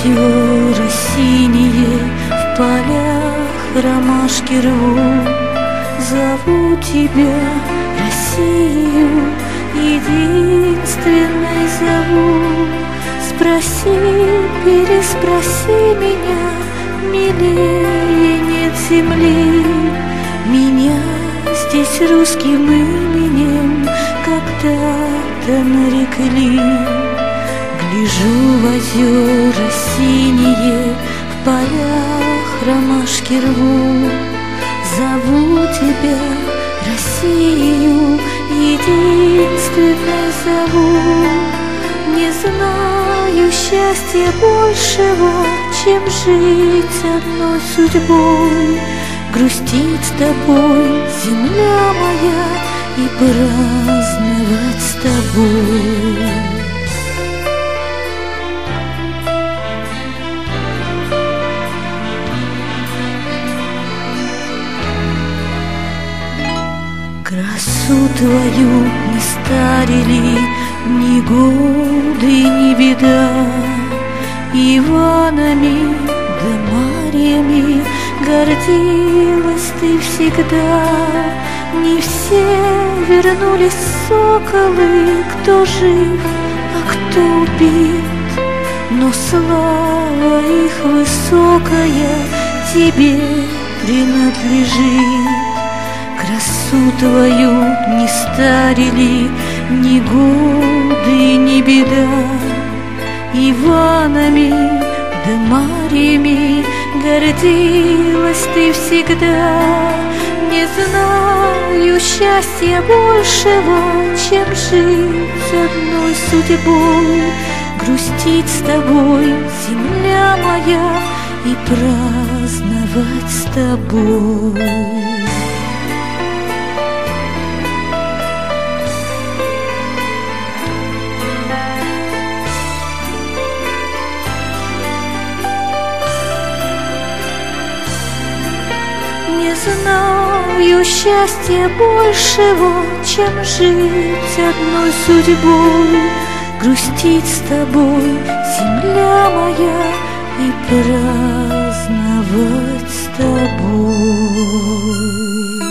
озера синие, в полях ромашки рву. Зову тебя, Россию, единственной зову. Спроси, переспроси меня, милее нет земли. Меня здесь русским именем когда-то нарекли. Гляжу в озера синие, в полях ромашки рву. Зову тебя, Россию, единственной зову. Не знаю счастья большего, чем жить одной судьбой, грустить с тобой, земля моя, и праздновать с тобой. Красу твою не старили ни годы, ни беда. Иванами да Марьями гордилась ты всегда. Не все вернулись соколы, кто жив, а кто убит, но слава их высокая тебе принадлежит. Красу твою не старили ни годы, ни беда. Иванами да Марьями гордилась ты всегда. Не знаю счастья большего, чем жить одной судьбой, грустить с тобой, земля моя, и праздновать с тобой. Не знаю счастья большего, чем жить одной судьбой, грустить с тобой, земля моя, и праздновать с тобой.